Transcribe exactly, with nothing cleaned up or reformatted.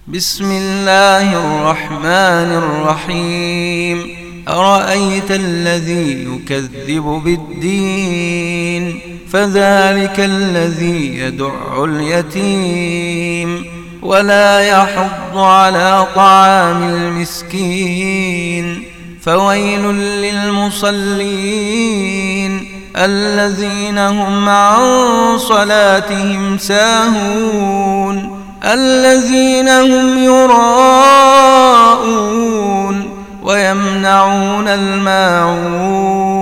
بسم الله الرحمن الرحيم أرأيت الذي يكذب بالدين فذلك الذي يدع اليتيم ولا يحض على طعام المسكين فويل للمصلين الذين هم عن صلاتهم ساهون الذين هم يراءون ويمنعون الماعون